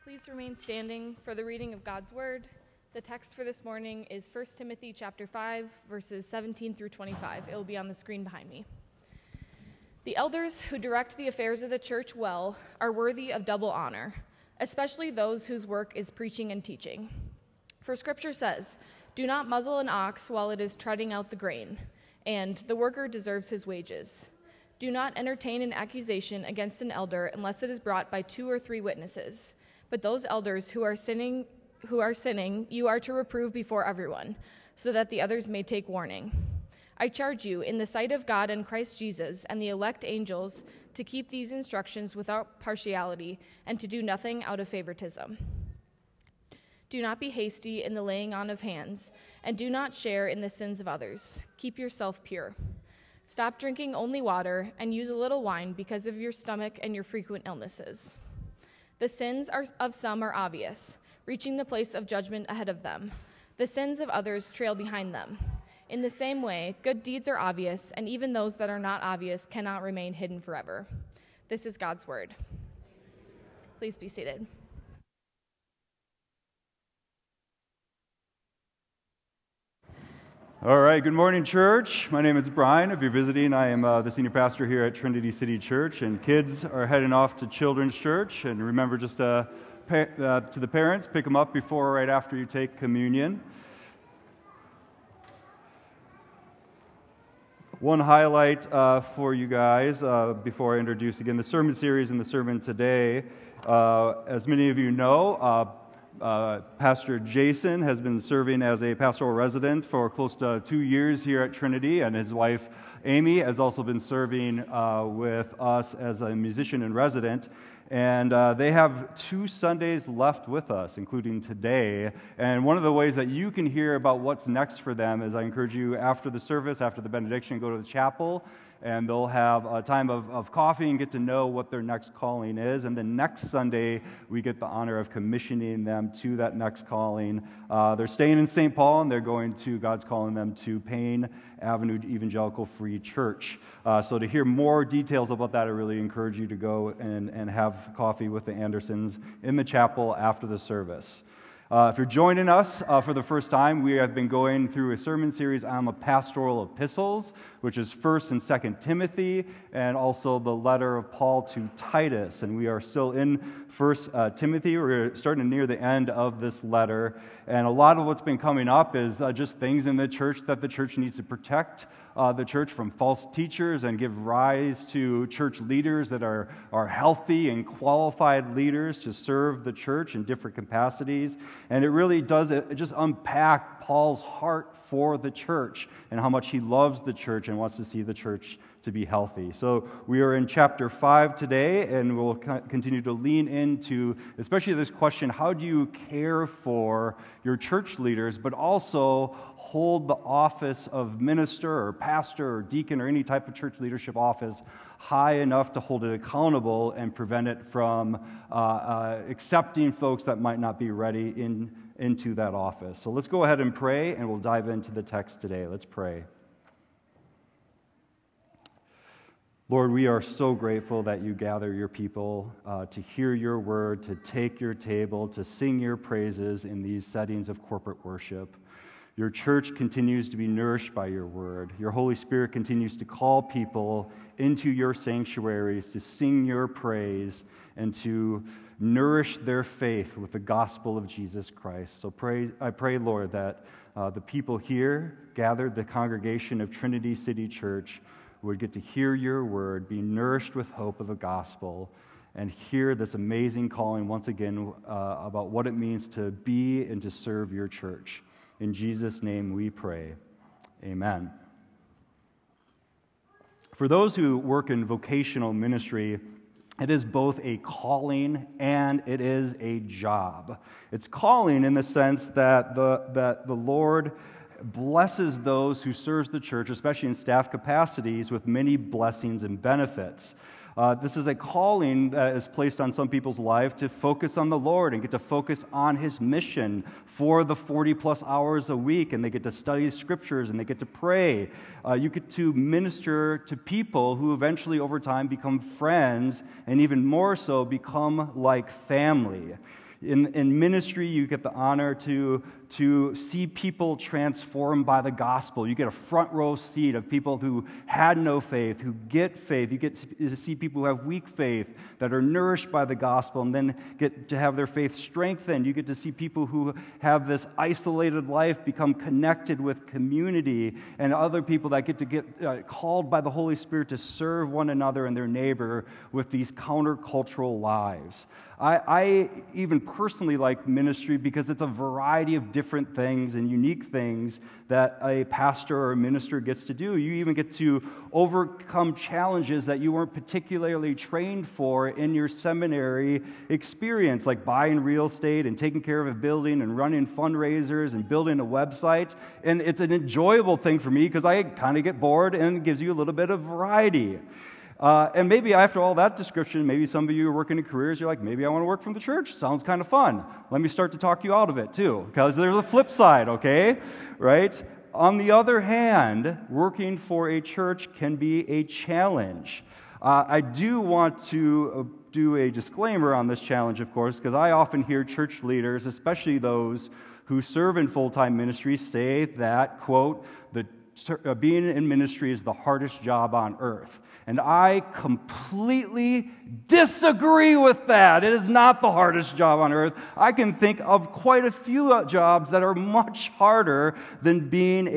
Please remain standing for the reading of God's Word. The text for this morning is 1 Timothy chapter 5, verses 17 through 25. It will be on the screen behind me. The elders who direct the affairs of the church well are worthy of double honor, especially those whose work is preaching and teaching. For Scripture says, "Do not muzzle an ox while it is treading out the grain," and "The worker deserves his wages." Do not entertain an accusation against an elder unless it is brought by 2 or 3 witnesses. But those elders who are sinning, you are to reprove before everyone, so that the others may take warning. I charge you, in the sight of God and Christ Jesus and the elect angels, to keep these instructions without partiality and to do nothing out of favoritism. Do not be hasty in the laying on of hands, and do not share in the sins of others. Keep yourself pure. Stop drinking only water and use a little wine because of your stomach and your frequent illnesses. The sins of some are obvious, reaching the place of judgment ahead of them. The sins of others trail behind them. In the same way, good deeds are obvious, and even those that are not obvious cannot remain hidden forever. This is God's word. Please be seated. All right, good morning, church. My name is Brian. If you're visiting, I am the senior pastor here at Trinity City Church, and kids are heading off to Children's Church. And remember, just to the parents, pick them up before or right after you take communion. One highlight for you guys before I introduce again the sermon series and the sermon today. As many of you know, Pastor Jason has been serving as a pastoral resident for close to 2 years here at Trinity, and his wife Amy has also been serving with us as a musician in resident. And they have 2 Sundays left with us, including today. And one of the ways that you can hear about what's next for them is I encourage you after the service, after the benediction, go to the chapel, and they'll have a time of coffee and get to know what their next calling is. And then next Sunday, we get the honor of commissioning them to that next calling. They're staying in St. Paul, and they're going to, God's calling them to Payne Avenue Evangelical Free Church. So to hear more details about that, I really encourage you to go and have coffee with the Andersons in the chapel after the service. If you're joining us for the first time, we have been going through a sermon series on the pastoral epistles, which is 1 and 2 Timothy, and also the letter of Paul to Titus. And we are still in 1 Timothy. We're starting to near the end of this letter. And a lot of what's been coming up is just things in the church that the church needs to protect the church from false teachers and give rise to church leaders that are healthy and qualified leaders to serve the church in different capacities. And it really does it just unpack Paul's heart for the church and how much he loves the church and wants to see the church to be healthy. So we are in chapter 5 today, and we'll continue to lean into especially this question: how do you care for your church leaders, but also hold the office of minister or pastor or deacon or any type of church leadership office high enough to hold it accountable and prevent it from accepting folks that might not be ready into that office. So let's go ahead and pray, and we'll dive into the text today. Let's pray. Lord, we are so grateful that you gather your people to hear your word, to take your table, to sing your praises in these settings of corporate worship. Your church continues to be nourished by your word. Your Holy Spirit continues to call people into your sanctuaries to sing your praise and to nourish their faith with the gospel of Jesus Christ. So I pray, Lord, that the people here gathered, the congregation of Trinity City Church, would get to hear your word, be nourished with hope of the gospel, and hear this amazing calling once again about what it means to be and to serve your church. In Jesus' name we pray. Amen. For those who work in vocational ministry, it is both a calling and it is a job. It's calling in the sense that the Lord blesses those who serve the church, especially in staff capacities, with many blessings and benefits. This is a calling that is placed on some people's life to focus on the Lord and get to focus on His mission for the 40-plus hours a week, and they get to study Scriptures, and they get to pray. You get to minister to people who eventually, over time, become friends, and even more so, become like family. In ministry, you get the honor to see people transformed by the gospel. You get a front row seat of people who had no faith, who get faith. You get to see people who have weak faith that are nourished by the gospel and then get to have their faith strengthened. You get to see people who have this isolated life become connected with community, and other people that get called by the Holy Spirit to serve one another and their neighbor with these countercultural lives. I even personally like ministry because it's a variety of different things and unique things that a pastor or a minister gets to do. You even get to overcome challenges that you weren't particularly trained for in your seminary experience, like buying real estate and taking care of a building and running fundraisers and building a website. And it's an enjoyable thing for me because I kind of get bored, and it gives you a little bit of variety. And maybe after all that description, maybe some of you are working in careers, you're like, maybe I want to work from the church. Sounds kind of fun. Let me start to talk you out of it too, because there's a flip side, okay? Right? On the other hand, working for a church can be a challenge. I do want to do a disclaimer on this challenge, of course, because I often hear church leaders, especially those who serve in full-time ministry, say that, quote, being in ministry is the hardest job on earth. And I completely disagree with that. It is not the hardest job on earth. I can think of quite a few jobs that are much harder than being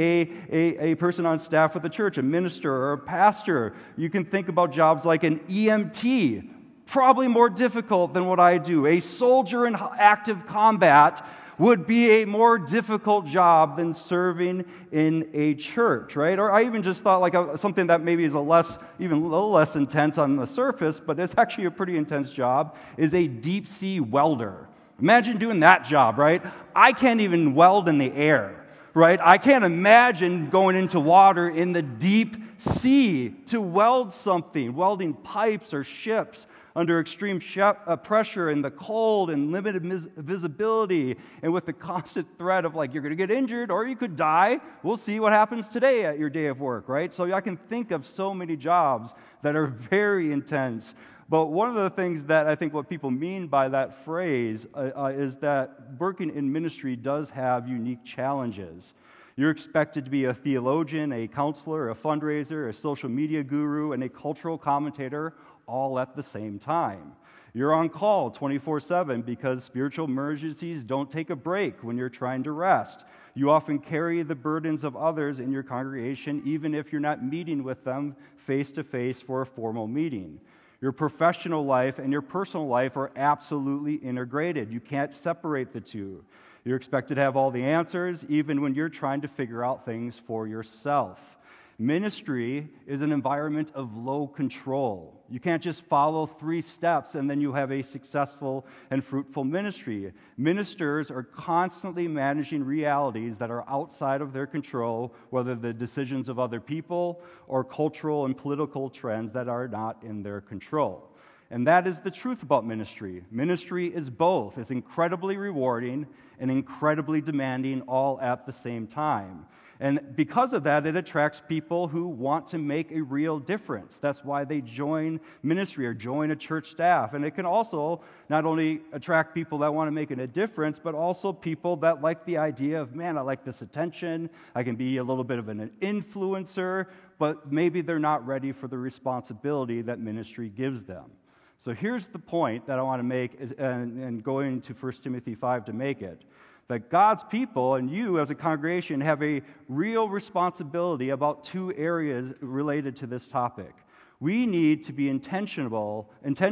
a person on staff with the church, a minister or a pastor. You can think about jobs like an EMT, probably more difficult than what I do. A soldier in active combat would be a more difficult job than serving in a church, right? Or I even just thought like something that maybe is even a little less intense on the surface, but it's actually a pretty intense job, is a deep sea welder. Imagine doing that job, right? I can't even weld in the air, right? I can't imagine going into water in the deep sea to weld something, welding pipes or ships under extreme pressure and the cold and limited visibility and with the constant threat of like you're going to get injured or you could die. We'll see what happens today at your day of work, right? So I can think of so many jobs that are very intense. But one of the things that I think what people mean by that phrase is that working in ministry does have unique challenges. You're expected to be a theologian, a counselor, a fundraiser, a social media guru, and a cultural commentator all at the same time. You're on call 24/7 because spiritual emergencies don't take a break when you're trying to rest. You often carry the burdens of others in your congregation, even if you're not meeting with them face-to-face for a formal meeting. Your professional life and your personal life are absolutely integrated. You can't separate the two. You're expected to have all the answers, even when you're trying to figure out things for yourself. Ministry is an environment of low control. You can't just follow 3 steps and then you have a successful and fruitful ministry. Ministers are constantly managing realities that are outside of their control, whether the decisions of other people or cultural and political trends that are not in their control. And that is the truth about ministry. Ministry is both. It's incredibly rewarding and incredibly demanding all at the same time. And because of that, it attracts people who want to make a real difference. That's why they join ministry or join a church staff. And it can also not only attract people that want to make a difference, but also people that like the idea of, man, I like this attention. I can be a little bit of an influencer, but maybe they're not ready for the responsibility that ministry gives them. So here's the point that I want to make, and going to 1 Timothy 5 to make it, that God's people and you as a congregation have a real responsibility about 2 areas related to this topic. We need to be intentional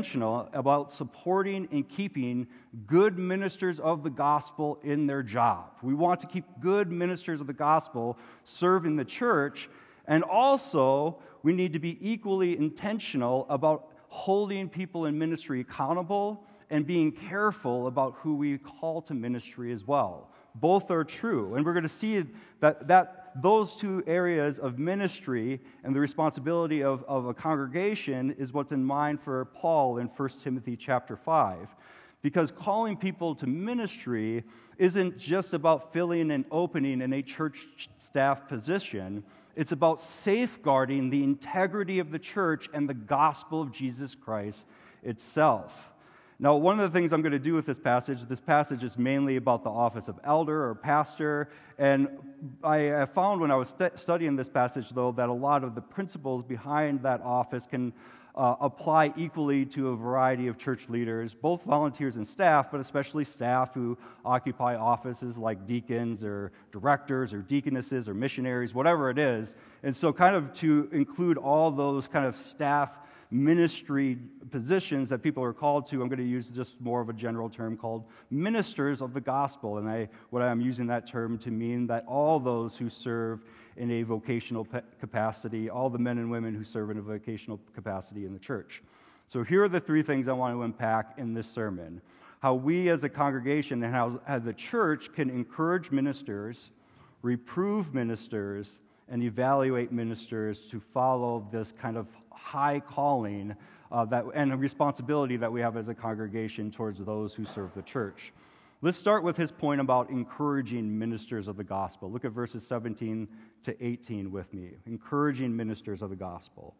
about supporting and keeping good ministers of the gospel in their job. We want to keep good ministers of the gospel serving the church, and also we need to be equally intentional about holding people in ministry accountable and being careful about who we call to ministry as well. Both are true. And we're going to see that those 2 areas of ministry and the responsibility of a congregation is what's in mind for Paul in 1 Timothy chapter 5. Because calling people to ministry isn't just about filling an opening in a church staff position. It's about safeguarding the integrity of the church and the gospel of Jesus Christ itself. Now, one of the things I'm going to do with this passage is mainly about the office of elder or pastor, and I found when I was studying this passage, though, that a lot of the principles behind that office can apply equally to a variety of church leaders, both volunteers and staff, but especially staff who occupy offices like deacons or directors or deaconesses or missionaries, whatever it is. And so kind of to include all those kind of staff ministry positions that people are called to, I'm going to use just more of a general term called ministers of the gospel. And what I'm using that term to mean that all those who serve in a vocational capacity, all the men and women who serve in a vocational capacity in the church. So here are the three things I want to unpack in this sermon. How we as a congregation and how the church can encourage ministers, reprove ministers, and evaluate ministers to follow this kind of high calling and a responsibility that we have as a congregation towards those who serve the church. Let's start with his point about encouraging ministers of the gospel. Look at verses 17 to 18 with me. Encouraging ministers of the gospel.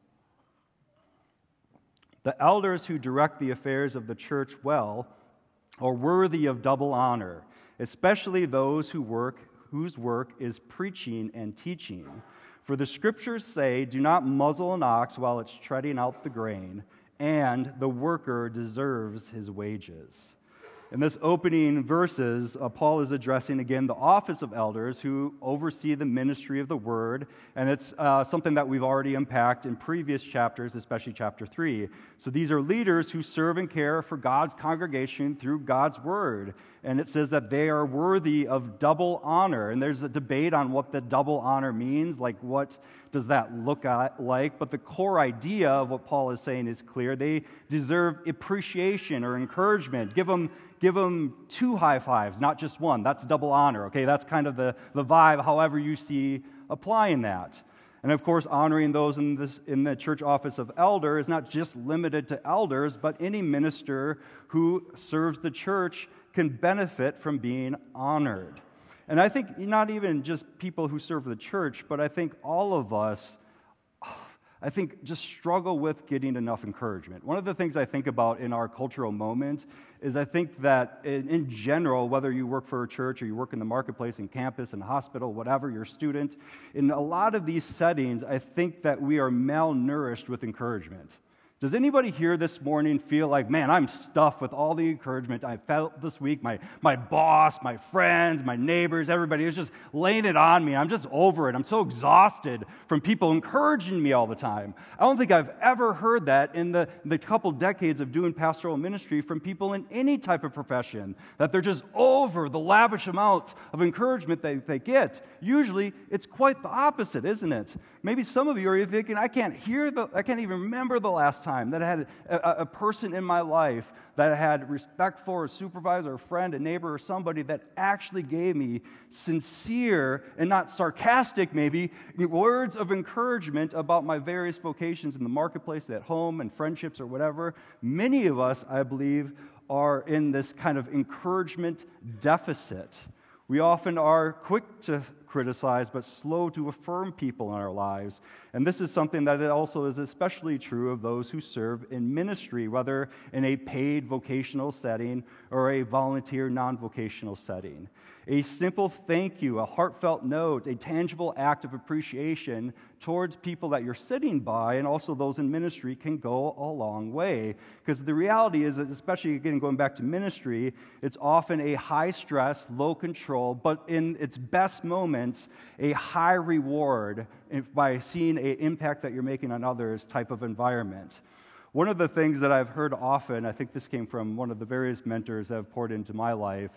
The elders who direct the affairs of the church well are worthy of double honor, especially those whose work is preaching and teaching. For the scriptures say, do not muzzle an ox while it's treading out the grain, and the worker deserves his wages. In this opening verses, Paul is addressing again the office of elders who oversee the ministry of the word, and it's something that we've already unpacked in previous chapters, especially chapter 3. So these are leaders who serve and care for God's congregation through God's word, and it says that they are worthy of double honor, and there's a debate on what the double honor means, like what does that look like, but the core idea of what Paul is saying is clear. They deserve appreciation or encouragement. Give them 2 high fives, not just one. That's double honor, okay? That's kind of the vibe, however you see applying that. And of course, honoring those in the church office of elder is not just limited to elders, but any minister who serves the church can benefit from being honored. And I think not even just people who serve the church, but I think all of us, just struggle with getting enough encouragement. One of the things I think about in our cultural moment is I think that in general, whether you work for a church or you work in the marketplace, in campus, in hospital, whatever, you're a student, in a lot of these settings, I think that we are malnourished with encouragement. Does anybody here this morning feel like, man, I'm stuffed with all the encouragement I felt this week? My boss, my friends, my neighbors, everybody is just laying it on me. I'm just over it. I'm so exhausted from people encouraging me all the time. I don't think I've ever heard that in the couple decades of doing pastoral ministry from people in any type of profession, that they're just over the lavish amounts of encouragement they get. Usually, it's quite the opposite, isn't it? Maybe some of you are thinking, I can't even remember the last time that I had a person in my life that I had respect for, a supervisor, a friend, a neighbor, or somebody that actually gave me sincere and not sarcastic, maybe, words of encouragement about my various vocations in the marketplace, at home, and friendships, or whatever. Many of us, I believe, are in this kind of encouragement deficit. We often are quick to criticize, but slow to affirm people in our lives. And this is something that also is especially true of those who serve in ministry, whether in a paid vocational setting or a volunteer non-vocational setting. A simple thank you, a heartfelt note, a tangible act of appreciation towards people that you're sitting by and also those in ministry can go a long way. Because the reality is that, especially again going back to ministry, it's often a high stress, low control, but in its best moments, a high reward by seeing an impact that you're making on others type of environment. One of the things that I've heard often, I think this came from one of the various mentors that have poured into my life,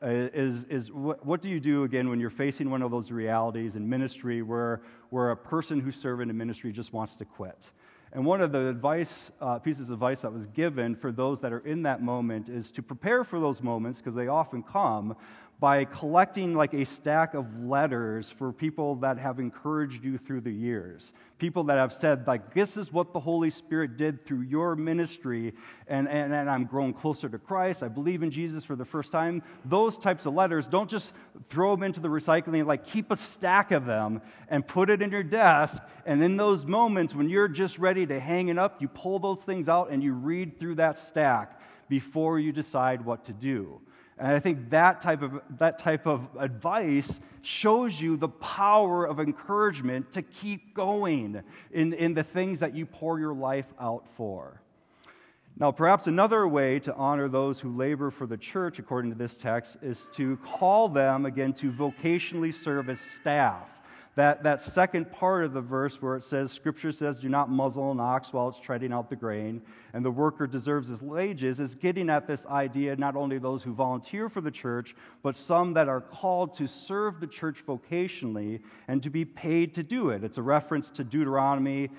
is what do you do, again, when you're facing one of those realities in ministry where a person who's serving in ministry just wants to quit? And one of the pieces of advice that was given for those that are in that moment is to prepare for those moments, because they often come, by collecting like a stack of letters for people that have encouraged you through the years. People that have said, like, this is what the Holy Spirit did through your ministry, and I'm growing closer to Christ, I believe in Jesus for the first time. Those types of letters, don't just throw them into the recycling, like keep a stack of them and put it in your desk, and in those moments when you're just ready to hang it up, you pull those things out and you read through that stack. before you decide what to do. And I think that type of advice shows you the power of encouragement to keep going in the things that you pour your life out for. Now, perhaps another way to honor those who labor for the church, according to this text, is to call them, again, to vocationally serve as staff. That second part of the verse where it says, Scripture says, do not muzzle an ox while it's treading out the grain, and the worker deserves his wages, is getting at this idea, not only those who volunteer for the church, but some that are called to serve the church vocationally and to be paid to do it. It's a reference to Deuteronomy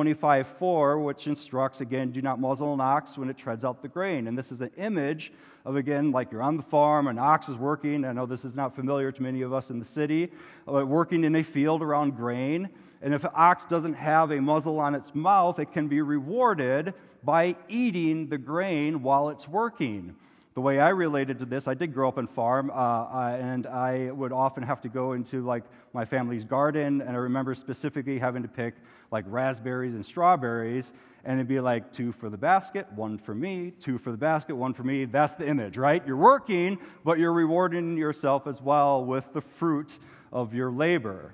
25:4, which instructs, again, do not muzzle an ox when it treads out the grain. And this is an image of, again, like you're on the farm, an ox is working. I know this is not familiar to many of us in the city, working in a field around grain. And if an ox doesn't have a muzzle on its mouth, it can be rewarded by eating the grain while it's working. The way I related to this, I did grow up on farm, and I would often have to go into like my family's garden, and I remember specifically having to pick like raspberries and strawberries, and it'd be like 2 for the basket, 1 for me, 2 for the basket, 1 for me. That's the image, right? You're working, but you're rewarding yourself as well with the fruit of your labor.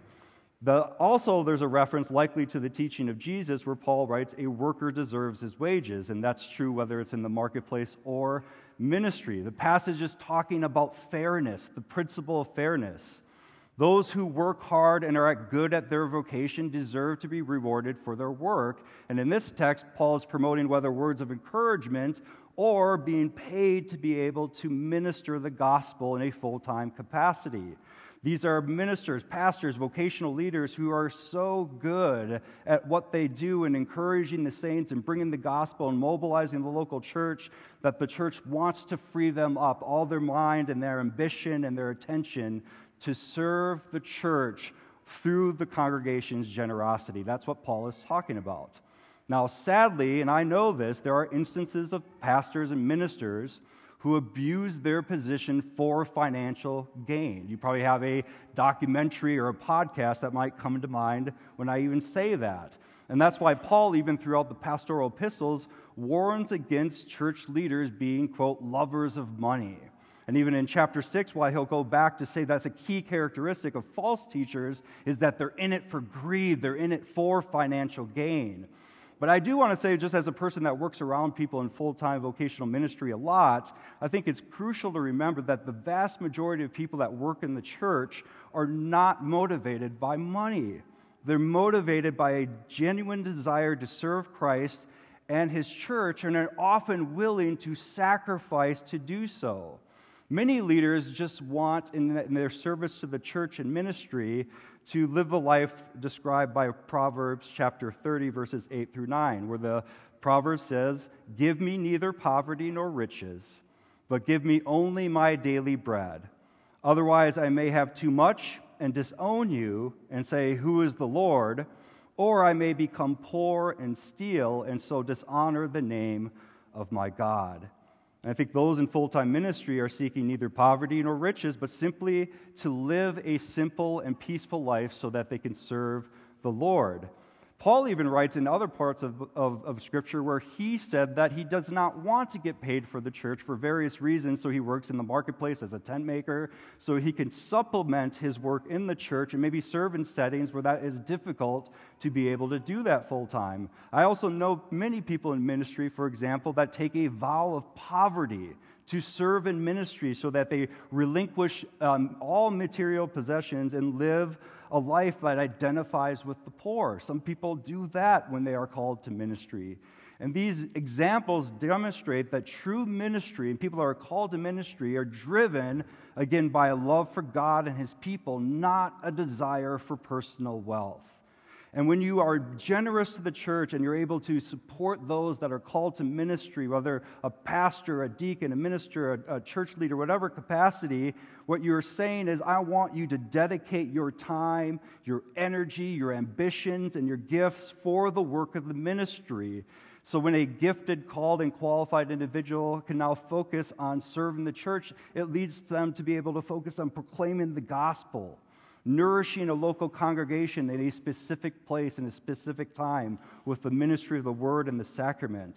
Also, there's a reference likely to the teaching of Jesus where Paul writes, a worker deserves his wages, and that's true whether it's in the marketplace or ministry. The passage is talking about fairness, the principle of fairness. Those who work hard and are good at their vocation deserve to be rewarded for their work. And in this text, Paul is promoting whether words of encouragement or being paid to be able to minister the gospel in a full-time capacity. These are ministers, pastors, vocational leaders who are so good at what they do in encouraging the saints and bringing the gospel and mobilizing the local church that the church wants to free them up, all their mind and their ambition and their attention to serve the church through the congregation's generosity. That's what Paul is talking about. Now, sadly, and I know this, there are instances of pastors and ministers who abuse their position for financial gain. You probably have a documentary or a podcast that might come to mind when I even say that. And that's why Paul, even throughout the pastoral epistles, warns against church leaders being, quote, lovers of money. And even in chapter 6, while he'll go back to say that's a key characteristic of false teachers, is that they're in it for greed, they're in it for financial gain. But I do want to say, just as a person that works around people in full-time vocational ministry a lot, I think it's crucial to remember that the vast majority of people that work in the church are not motivated by money. They're motivated by a genuine desire to serve Christ and His church, and are often willing to sacrifice to do so. Many leaders just want, in their service to the church and ministry, to live a life described by Proverbs chapter 30, verses 8 through 9, where the proverb says, "Give me neither poverty nor riches, but give me only my daily bread. Otherwise I may have too much and disown you and say, 'Who is the Lord?' Or I may become poor and steal and so dishonor the name of my God." And I think those in full-time ministry are seeking neither poverty nor riches, but simply to live a simple and peaceful life so that they can serve the Lord. Paul even writes in other parts of Scripture where he said that he does not want to get paid for the church for various reasons, so he works in the marketplace as a tent maker, so he can supplement his work in the church and maybe serve in settings where that is difficult to be able to do that full-time. I also know many people in ministry, for example, that take a vow of poverty to serve in ministry so that they relinquish all material possessions and live a life that identifies with the poor. Some people do that when they are called to ministry. And these examples demonstrate that true ministry and people that are called to ministry are driven, again, by a love for God and His people, not a desire for personal wealth. And when you are generous to the church and you're able to support those that are called to ministry, whether a pastor, a deacon, a minister, a church leader, whatever capacity, what you're saying is, I want you to dedicate your time, your energy, your ambitions, and your gifts for the work of the ministry. So when a gifted, called, and qualified individual can now focus on serving the church, it leads them to be able to focus on proclaiming the gospel, nourishing a local congregation in a specific place in a specific time with the ministry of the word and the sacrament.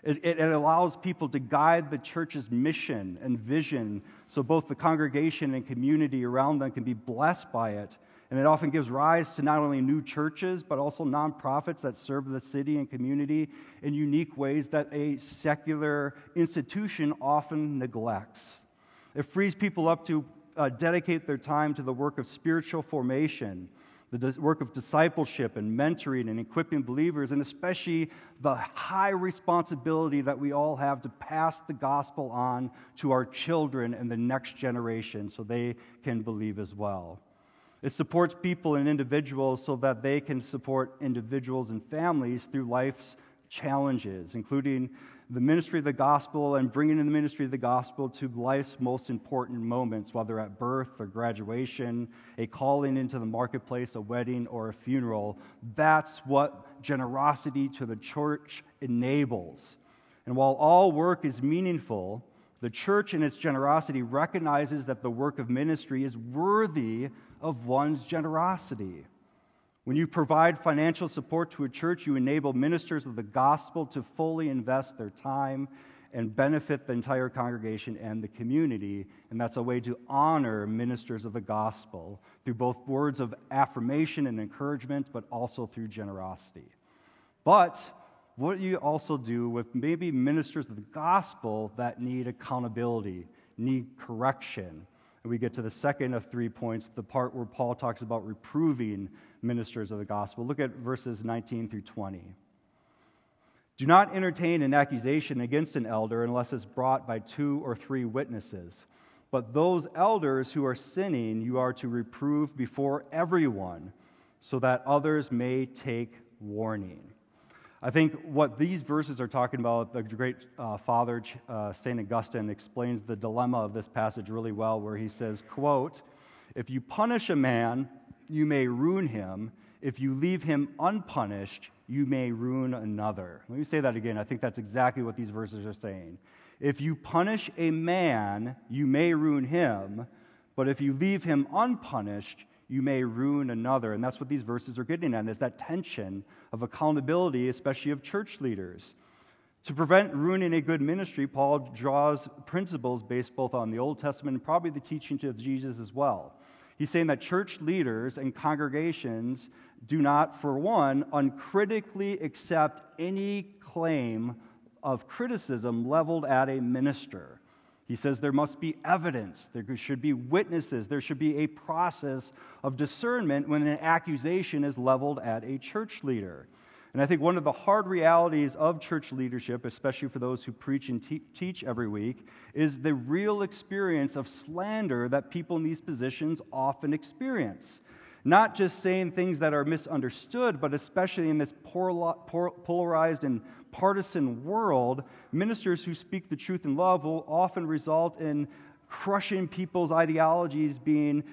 It allows people to guide the church's mission and vision so both the congregation and community around them can be blessed by it. And it often gives rise to not only new churches, but also nonprofits that serve the city and community in unique ways that a secular institution often neglects. It frees people up to dedicate their time to the work of spiritual formation, the work of discipleship and mentoring and equipping believers, and especially the high responsibility that we all have to pass the gospel on to our children and the next generation so they can believe as well. It supports people and individuals so that they can support individuals and families through life's challenges, including the ministry of the gospel and bringing in the ministry of the gospel to life's most important moments, whether at birth or graduation, a calling into the marketplace, a wedding, or a funeral. That's what generosity to the church enables. And while all work is meaningful, the church in its generosity recognizes that the work of ministry is worthy of one's generosity. When you provide financial support to a church, you enable ministers of the gospel to fully invest their time and benefit the entire congregation and the community. And that's a way to honor ministers of the gospel through both words of affirmation and encouragement, but also through generosity. But what do you also do with maybe ministers of the gospel that need accountability, need correction? And we get to the second of 3 points, the part where Paul talks about reproving ministers of the gospel. Look at verses 19 through 20. Do not entertain an accusation against an elder unless it's brought by 2 or 3 witnesses. But those elders who are sinning, you are to reprove before everyone, so that others may take warning. I think what these verses are talking about, the great father, St. Augustine, explains the dilemma of this passage really well, where he says, quote, "If you punish a man, you may ruin him. If you leave him unpunished, you may ruin another." Let me say that again. I think that's exactly what these verses are saying. If you punish a man, you may ruin him, but if you leave him unpunished, you may ruin another. And that's what these verses are getting at, is that tension of accountability, especially of church leaders. To prevent ruining a good ministry, Paul draws principles based both on the Old Testament and probably the teaching of Jesus as well. He's saying that church leaders and congregations do not, for one, uncritically accept any claim of criticism leveled at a minister. He says there must be evidence, there should be witnesses, there should be a process of discernment when an accusation is leveled at a church leader. And I think one of the hard realities of church leadership, especially for those who preach and teach every week, is the real experience of slander that people in these positions often experience. Not just saying things that are misunderstood, but especially in this polarized and partisan world, ministers who speak the truth in love will often result in crushing people's ideologies being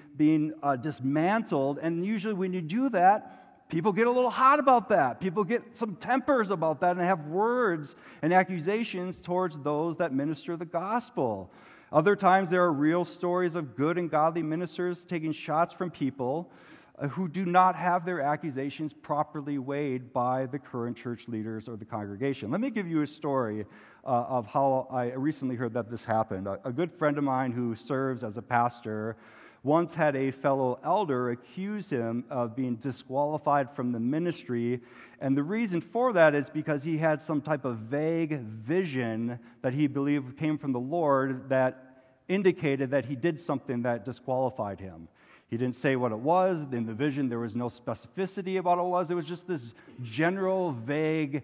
dismantled. And usually when you do that, people get a little hot about that. People get some tempers about that and have words and accusations towards those that minister the gospel. Other times there are real stories of good and godly ministers taking shots from people who do not have their accusations properly weighed by the current church leaders or the congregation. Let me give you a story of how I recently heard that this happened. A good friend of mine who serves as a pastor once had a fellow elder accuse him of being disqualified from the ministry, and the reason for that is because he had some type of vague vision that he believed came from the Lord that indicated that he did something that disqualified him. He didn't say what it was. In the vision, there was no specificity about what it was. It was just this general, vague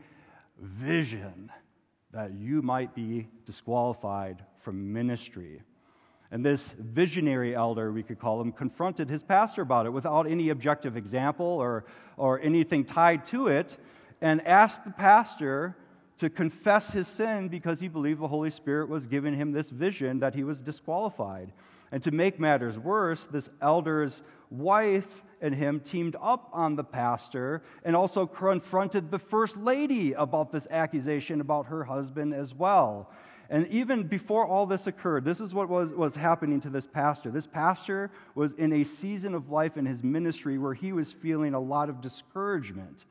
vision that you might be disqualified from ministry. And this visionary elder, we could call him, confronted his pastor about it without any objective example or anything tied to it, and asked the pastor to confess his sin because he believed the Holy Spirit was giving him this vision that he was disqualified. And to make matters worse, this elder's wife and him teamed up on the pastor and also confronted the first lady about this accusation about her husband as well. And even before all this occurred, this is what was happening to this pastor. This pastor was in a season of life in his ministry where he was feeling a lot of discouragement.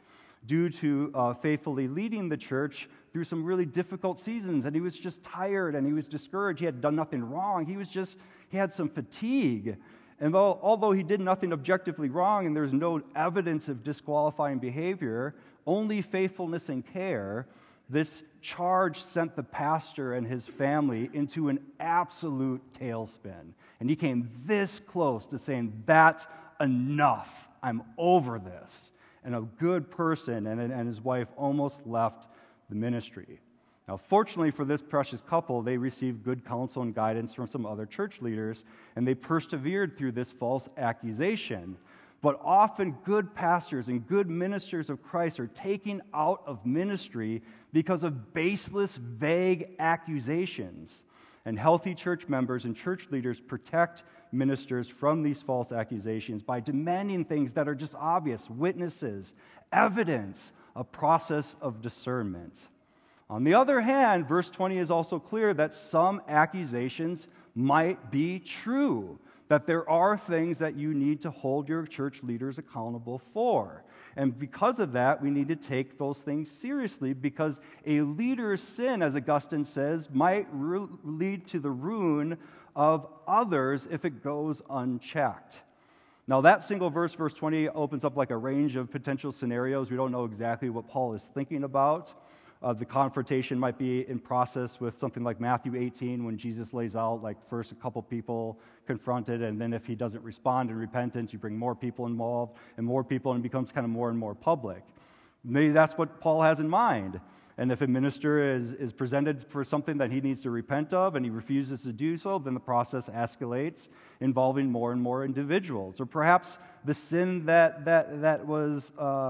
due to faithfully leading the church through some really difficult seasons, and he was just tired and he was discouraged. He had done nothing wrong. He had some fatigue. And although he did nothing objectively wrong and there's no evidence of disqualifying behavior, only faithfulness and care, this charge sent the pastor and his family into an absolute tailspin. And he came this close to saying, "That's enough. I'm over this." And a good person and his wife almost left the ministry. Now, fortunately for this precious couple, they received good counsel and guidance from some other church leaders, and they persevered through this false accusation. But often good pastors and good ministers of Christ are taken out of ministry because of baseless, vague accusations. And healthy church members and church leaders protect ministers from these false accusations by demanding things that are just obvious: witnesses, evidence, a process of discernment. On the other hand, verse 20 is also clear that some accusations might be true, that there are things that you need to hold your church leaders accountable for. And because of that, we need to take those things seriously, because a leader's sin, as Augustine says, might lead to the ruin of others if it goes unchecked. Now, that single verse, verse 20, opens up like a range of potential scenarios. We don't know exactly what Paul is thinking about. The confrontation might be in process with something like Matthew 18, when Jesus lays out, like, first a couple people confronted, and then if he doesn't respond in repentance, you bring more people involved, and it becomes kind of more and more public. Maybe that's what Paul has in mind. And if a minister is presented for something that he needs to repent of and he refuses to do so, then the process escalates, involving more and more individuals. Or perhaps the sin that was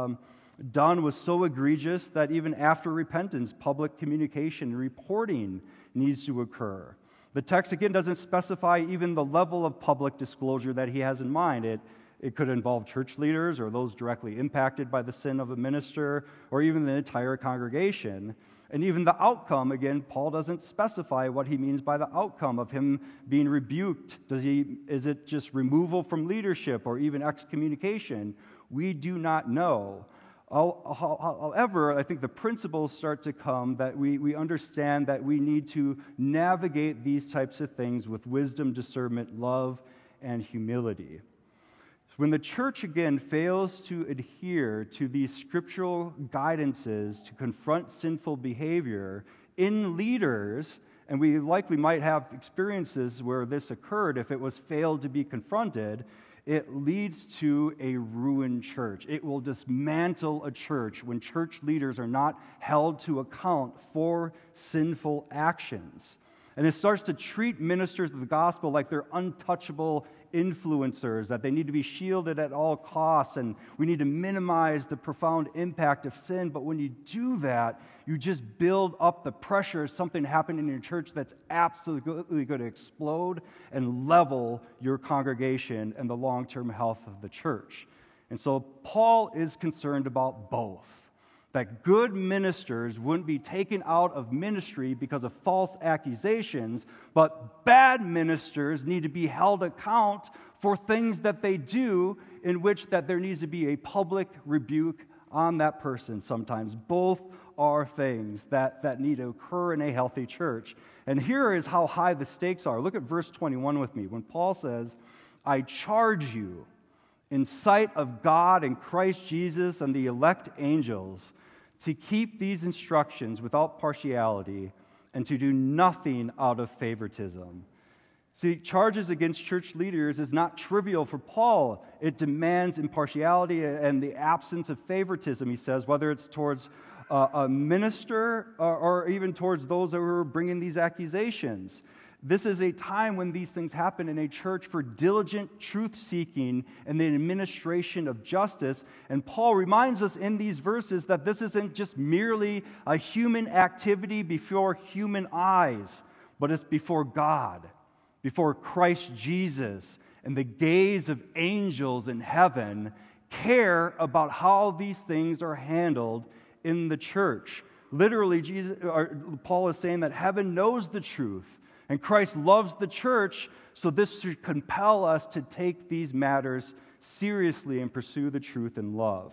done was so egregious that even after repentance, public communication and reporting needs to occur. The text, again, doesn't specify even the level of public disclosure that he has in mind. It could involve church leaders or those directly impacted by the sin of a minister, or even the entire congregation. And even the outcome, again, Paul doesn't specify what he means by the outcome of him being rebuked. Is it just removal from leadership or even excommunication? We do not know. However, I think the principles start to come that we understand that we need to navigate these types of things with wisdom, discernment, love, and humility. When the church, again, fails to adhere to these scriptural guidances to confront sinful behavior in leaders, and we likely might have experiences where this occurred if it was failed to be confronted, it leads to a ruined church. It will dismantle a church when church leaders are not held to account for sinful actions. And it starts to treat ministers of the gospel like they're untouchable influencers, that they need to be shielded at all costs, and we need to minimize the profound impact of sin. But when you do that, you just build up the pressure of something happening in your church that's absolutely going to explode and level your congregation and the long-term health of the church. And so Paul is concerned about both. That good ministers wouldn't be taken out of ministry because of false accusations, but bad ministers need to be held account for things that they do, in which that there needs to be a public rebuke on that person sometimes. Both are things that need to occur in a healthy church. And here is how high the stakes are. Look at verse 21 with me. When Paul says, "I charge you in sight of God and Christ Jesus and the elect angels, to keep these instructions without partiality and to do nothing out of favoritism." See, charges against church leaders is not trivial for Paul. It demands impartiality and the absence of favoritism, he says, whether it's towards a minister or even towards those who are bringing these accusations. This is a time when these things happen in a church for diligent truth-seeking and the administration of justice. And Paul reminds us in these verses that this isn't just merely a human activity before human eyes, but it's before God, before Christ Jesus, and the gaze of angels in heaven care about how these things are handled in the church. Literally, Paul is saying that heaven knows the truth, and Christ loves the church, so this should compel us to take these matters seriously and pursue the truth in love.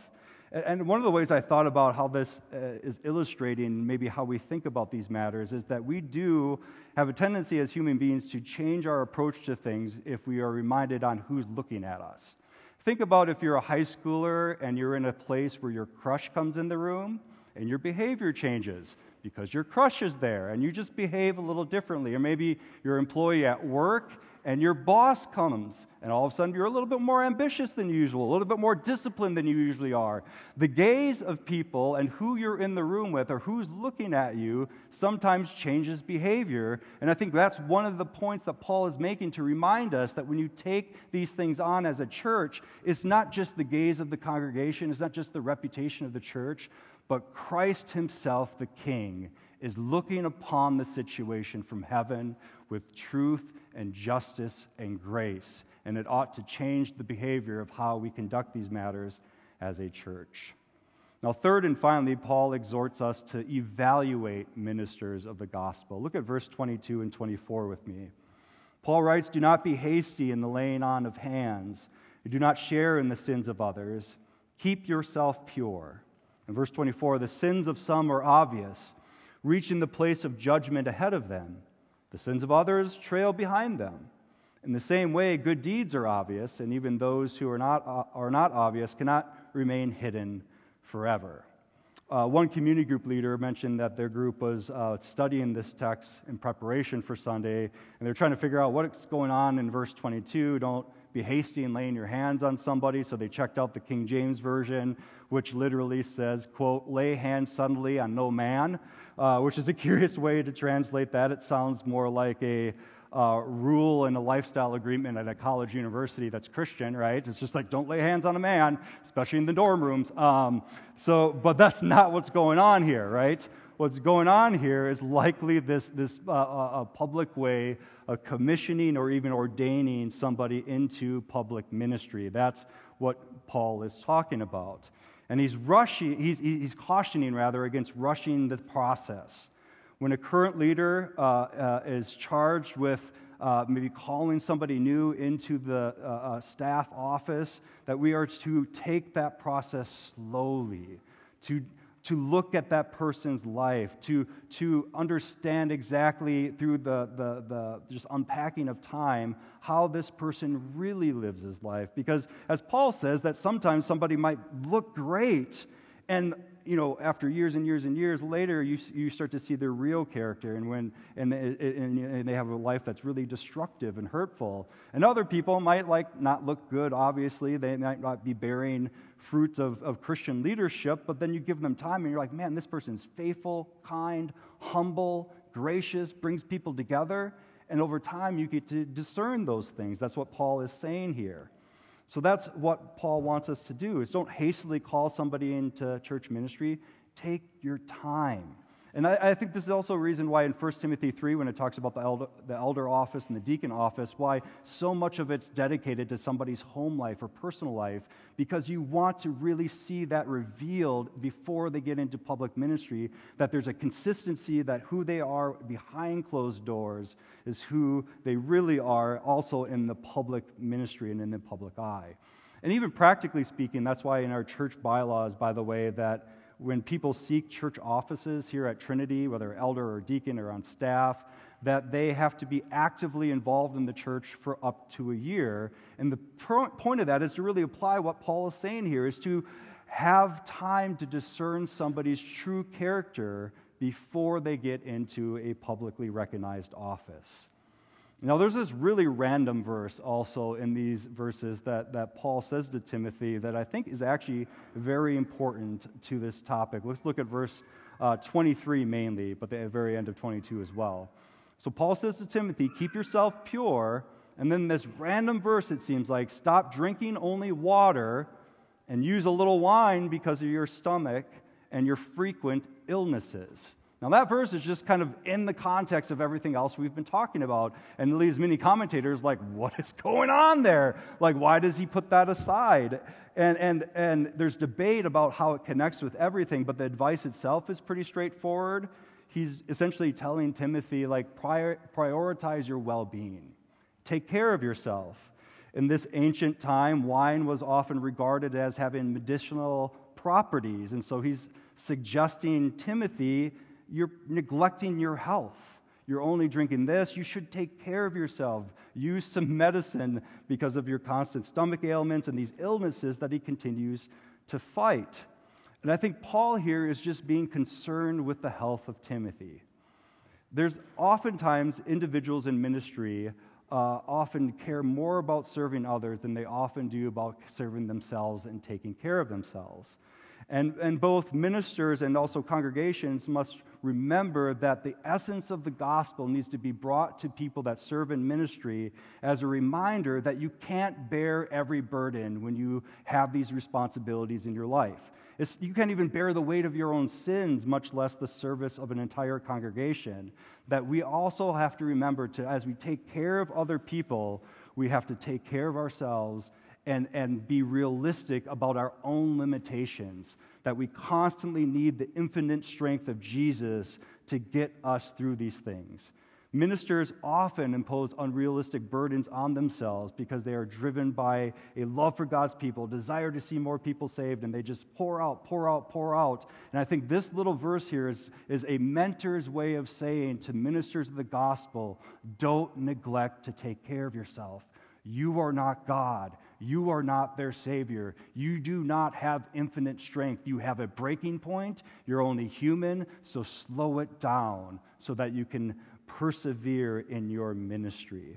And one of the ways I thought about how this is illustrating maybe how we think about these matters is that we do have a tendency as human beings to change our approach to things if we are reminded on who's looking at us. Think about if you're a high schooler and you're in a place where your crush comes in the room and your behavior changes because your crush is there and you just behave a little differently. Or maybe you're an employee at work and your boss comes, and all of a sudden you're a little bit more ambitious than usual, a little bit more disciplined than you usually are. The gaze of people and who you're in the room with or who's looking at you sometimes changes behavior. And I think that's one of the points that Paul is making to remind us that when you take these things on as a church, it's not just the gaze of the congregation, it's not just the reputation of the church, but Christ himself, the King, is looking upon the situation from heaven with truth and justice and grace. And it ought to change the behavior of how we conduct these matters as a church. Now, third and finally, Paul exhorts us to evaluate ministers of the gospel. Look at verse 22 and 24 with me. Paul writes, "Do not be hasty in the laying on of hands. Do not share in the sins of others. Keep yourself pure." In verse 24, "The sins of some are obvious, reaching the place of judgment ahead of them. The sins of others trail behind them. In the same way, good deeds are obvious, and even those who are not obvious cannot remain hidden forever." One community group leader mentioned that their group was studying this text in preparation for Sunday, and they're trying to figure out what's going on in verse 22. Don't be hasty in laying your hands on somebody. So they checked out the King James Version, which literally says, quote, "lay hands suddenly on no man," which is a curious way to translate that. It sounds more like a rule and a lifestyle agreement at a college university that's Christian, right? It's just like, don't lay hands on a man, especially in the dorm rooms. But that's not what's going on here, right? What's going on here is likely this public way of commissioning or even ordaining somebody into public ministry. That's what Paul is talking about. And he's cautioning against rushing the process. When a current leader is charged with maybe calling somebody new into the staff office, that we are to take that process slowly, to look at that person's life, to understand exactly through the just unpacking of time how this person really lives his life. Because as Paul says, that sometimes somebody might look great, and after years and years and years later, you start to see their real character, and they have a life that's really destructive and hurtful. And other people might not look good. Obviously, they might not be bearing fruits of Christian leadership, but then you give them time, and you're like, man, this person's faithful, kind, humble, gracious, brings people together. And over time, you get to discern those things. That's what Paul is saying here. So that's what Paul wants us to do, is don't hastily call somebody into church ministry. Take your time. And I think this is also a reason why in 1 Timothy 3, when it talks about the elder office and the deacon office, why so much of it's dedicated to somebody's home life or personal life, because you want to really see that revealed before they get into public ministry, that there's a consistency that who they are behind closed doors is who they really are also in the public ministry and in the public eye. And even practically speaking, that's why in our church bylaws, by the way, that when people seek church offices here at Trinity, whether elder or deacon or on staff, that they have to be actively involved in the church for up to a year. And the point of that is to really apply what Paul is saying here, is to have time to discern somebody's true character before they get into a publicly recognized office. Now, there's this really random verse also in these verses that Paul says to Timothy that I think is actually very important to this topic. Let's look at verse 23 mainly, but the very end of 22 as well. So Paul says to Timothy, keep yourself pure, and then this random verse, it seems like, stop drinking only water and use a little wine because of your stomach and your frequent illnesses. Now, that verse is just kind of in the context of everything else we've been talking about, and it leaves many commentators like, what is going on there? Like, why does he put that aside? And there's debate about how it connects with everything, but the advice itself is pretty straightforward. He's essentially telling Timothy, like, prioritize your well-being. Take care of yourself. In this ancient time, wine was often regarded as having medicinal properties. And so he's suggesting, Timothy, you're neglecting your health. You're only drinking this. You should take care of yourself. Use some medicine because of your constant stomach ailments and these illnesses that he continues to fight. And I think Paul here is just being concerned with the health of Timothy. There's oftentimes individuals in ministry often care more about serving others than they often do about serving themselves and taking care of themselves. And both ministers and also congregations must remember that the essence of the gospel needs to be brought to people that serve in ministry as a reminder that you can't bear every burden when you have these responsibilities in your life. You can't even bear the weight of your own sins, much less the service of an entire congregation. That we also have to remember to, as we take care of other people, we have to take care of ourselves and be realistic about our own limitations, that we constantly need the infinite strength of Jesus to get us through these things. Ministers often impose unrealistic burdens on themselves because they are driven by a love for God's people, desire to see more people saved, and they just pour out, pour out, pour out. And I think this little verse here is a mentor's way of saying to ministers of the gospel, don't neglect to take care of yourself. You are not God. You are not their Savior. You do not have infinite strength. You have a breaking point. You're only human, so slow it down so that you can persevere in your ministry.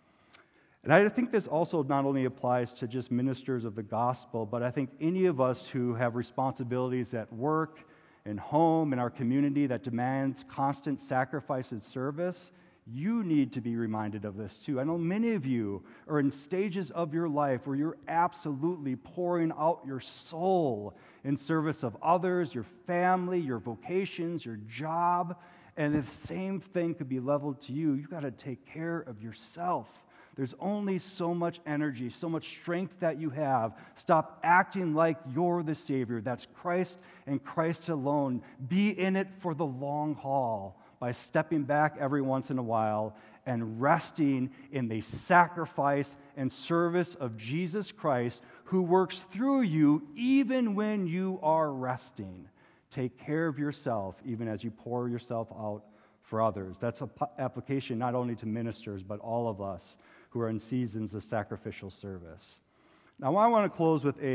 And I think this also not only applies to just ministers of the gospel, but I think any of us who have responsibilities at work, in home, in our community that demands constant sacrifice and service, you need to be reminded of this too. I know many of you are in stages of your life where you're absolutely pouring out your soul in service of others, your family, your vocations, your job, and the same thing could be leveled to you. You've got to take care of yourself. There's only so much energy, so much strength that you have. Stop acting like you're the Savior. That's Christ and Christ alone. Be in it for the long haul by stepping back every once in a while and resting in the sacrifice and service of Jesus Christ, who works through you even when you are resting. Take care of yourself even as you pour yourself out for others. That's an application not only to ministers, but all of us who are in seasons of sacrificial service. Now, I want to close with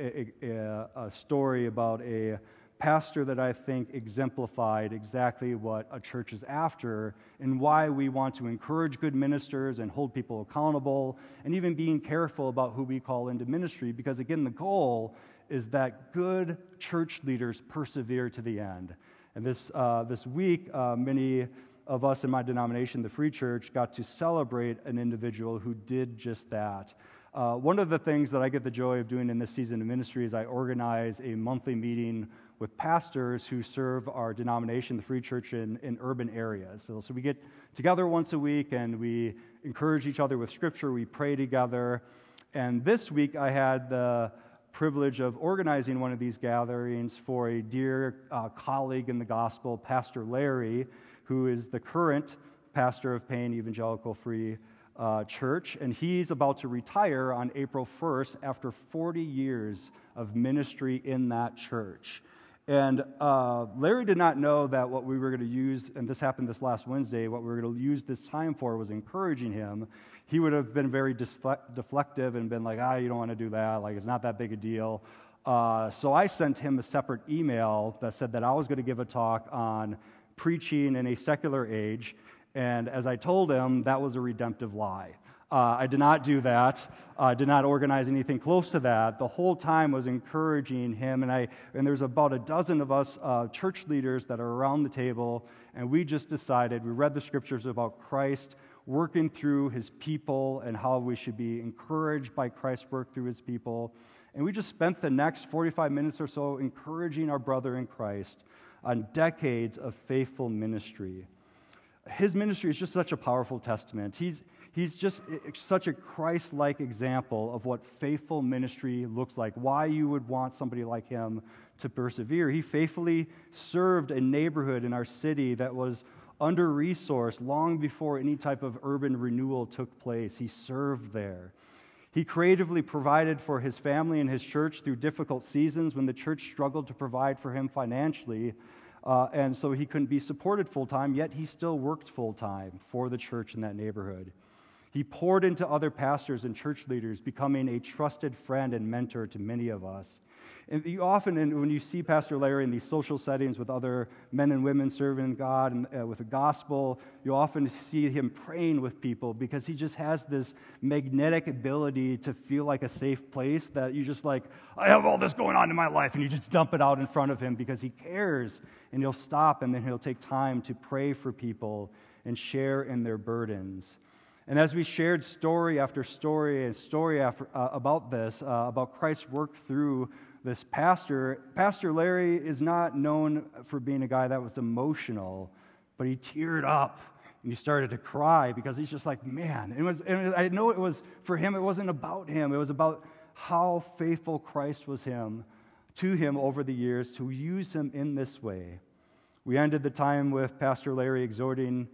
a story about a pastor that I think exemplified exactly what a church is after and why we want to encourage good ministers and hold people accountable and even being careful about who we call into ministry, because again, the goal is that good church leaders persevere to the end. And this week, many of us in my denomination, the Free Church, got to celebrate an individual who did just that. One of the things that I get the joy of doing in this season of ministry is I organize a monthly meeting with pastors who serve our denomination, the Free Church, in urban areas. So we get together once a week and we encourage each other with Scripture, we pray together. And this week I had the privilege of organizing one of these gatherings for a dear colleague in the gospel, Pastor Larry, who is the current pastor of Payne Evangelical Free Church, and he's about to retire on April 1st after 40 years of ministry in that church. And Larry did not know that what we were going to use, and this happened this last Wednesday, what we were going to use this time for was encouraging him. He would have been very deflective and been like, you don't want to do that, like it's not that big a deal. So I sent him a separate email that said that I was going to give a talk on preaching in a secular age, and as I told him, that was a redemptive lie. I did not do that. I did not organize anything close to that. The whole time was encouraging him, and there's about a dozen of us church leaders that are around the table, and we just decided, we read the scriptures about Christ working through his people and how we should be encouraged by Christ's work through his people, and we just spent the next 45 minutes or so encouraging our brother in Christ on decades of faithful ministry. His ministry is just such a powerful testament. He's just such a Christ-like example of what faithful ministry looks like, why you would want somebody like him to persevere. He faithfully served a neighborhood in our city that was under-resourced long before any type of urban renewal took place. He served there. He creatively provided for his family and his church through difficult seasons when the church struggled to provide for him financially, and so he couldn't be supported full-time, yet he still worked full-time for the church in that neighborhood. He poured into other pastors and church leaders, becoming a trusted friend and mentor to many of us. And you often, when you see Pastor Larry in these social settings with other men and women serving God and with the gospel, you often see him praying with people because he just has this magnetic ability to feel like a safe place that you just like, I have all this going on in my life, and you just dump it out in front of him because he cares, and he'll stop, and then he'll take time to pray for people and share in their burdens. And as we shared story after story and story after, about this, about Christ's work through this Pastor Larry is not known for being a guy that was emotional, but he teared up and he started to cry because he's just like, man. And I know it was, for him, it wasn't about him. It was about how faithful Christ was to him over the years to use him in this way. We ended the time with Pastor Larry exhorting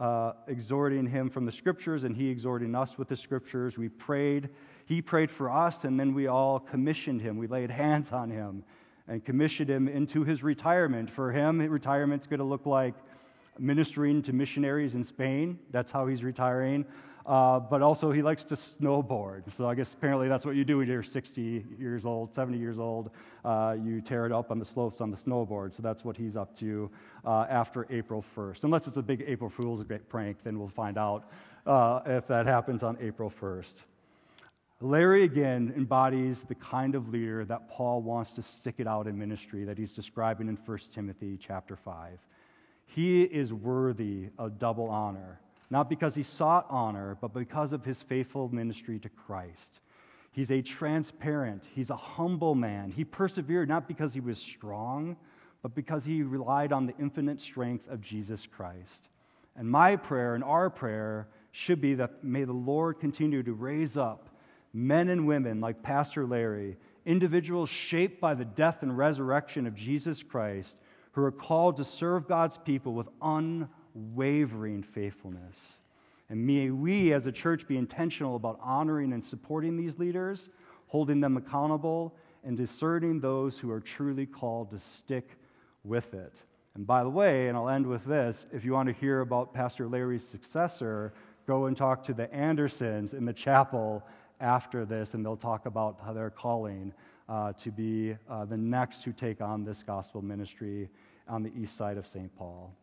him from the Scriptures, and he exhorting us with the Scriptures. We prayed. He prayed for us, and then we all commissioned him. We laid hands on him and commissioned him into his retirement. For him, retirement's going to look like ministering to missionaries in Spain. That's how he's retiring. But also, he likes to snowboard. So I guess apparently that's what you do when you're 60 years old, 70 years old. You tear it up on the slopes on the snowboard. So that's what he's up to after April 1st. Unless it's a big April Fool's prank, then we'll find out if that happens on April 1st. Larry, again, embodies the kind of leader that Paul wants to stick it out in ministry that he's describing in 1 Timothy chapter 5. He is worthy of double honor. Not because he sought honor, but because of his faithful ministry to Christ. He's a transparent, he's a humble man. He persevered not because he was strong, but because he relied on the infinite strength of Jesus Christ. And my prayer and our prayer should be that may the Lord continue to raise up men and women like Pastor Larry, individuals shaped by the death and resurrection of Jesus Christ, who are called to serve God's people with unwavering faithfulness. And may we as a church be intentional about honoring and supporting these leaders, holding them accountable, and discerning those who are truly called to stick with it. And by the way, and I'll end with this, if you want to hear about Pastor Larry's successor, go and talk to the Andersons in the chapel after this, and they'll talk about how they're calling to be the next who take on this gospel ministry on the east side of St. Paul.